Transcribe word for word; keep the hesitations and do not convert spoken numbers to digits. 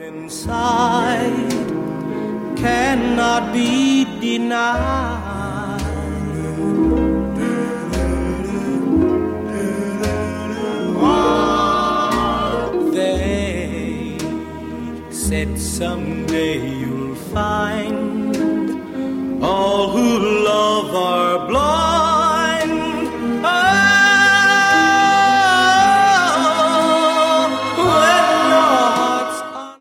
inside cannot be denied. They said someday you'll find all who love are blind.